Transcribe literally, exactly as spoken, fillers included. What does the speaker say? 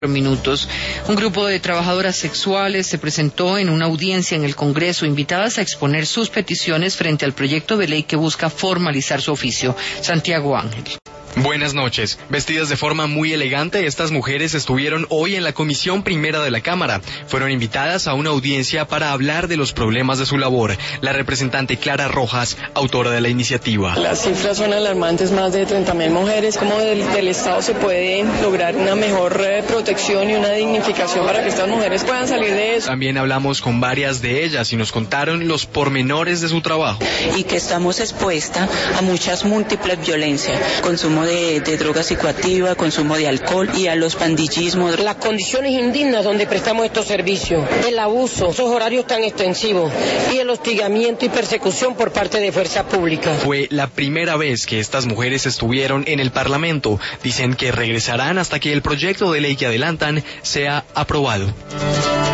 Minutos. Un grupo de trabajadoras sexuales se presentó en una audiencia en el Congreso, invitadas a exponer sus peticiones frente al proyecto de ley que busca formalizar su oficio. Santiago Ángel. Buenas noches. Vestidas de forma muy elegante, estas mujeres estuvieron hoy en la Comisión Primera de la Cámara. Fueron invitadas a una audiencia para hablar de los problemas de su labor. La representante Clara Rojas, autora de la iniciativa. Las cifras son alarmantes, más de treinta mil mujeres. ¿Cómo del, del Estado se puede lograr una mejor eh, protección y una dignificación para que estas mujeres puedan salir de eso? También hablamos con varias de ellas y nos contaron los pormenores de su trabajo. Y que estamos expuestas a muchas múltiples violencias, consumo De, de droga psicoactiva, consumo de alcohol y a los pandillismos. Las condiciones indignas donde prestamos estos servicios, el abuso, esos horarios tan extensivos y el hostigamiento y persecución por parte de fuerza pública. Fue la primera vez que estas mujeres estuvieron en el Parlamento. Dicen que regresarán hasta que el proyecto de ley que adelantan sea aprobado.